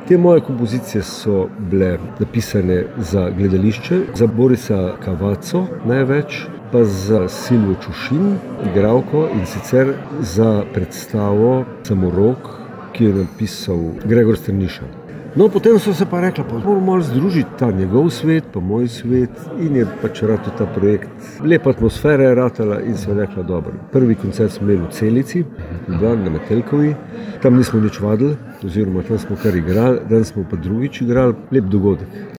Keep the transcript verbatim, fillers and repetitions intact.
Te moje kompozicije so bile napisane za gledališče, za Borisa Cavazzo največ, pa za Silvo Čušin, igralko, in sicer za predstavo Samorok, ki je napisal Gregor Strniša. No, potem so se pa rekla, pa moramo malo združiti ta njegov svet, pa moj svet, in je pač ratal ta projekt. Lepa atmosfera je ratala in so rekla, dobro. Prvi koncert smo imeli v Celici, na Metelkovi, tam nismo nič vadili, oziroma tam smo kar igrali, danes smo pa drugič igrali, lep dogodek.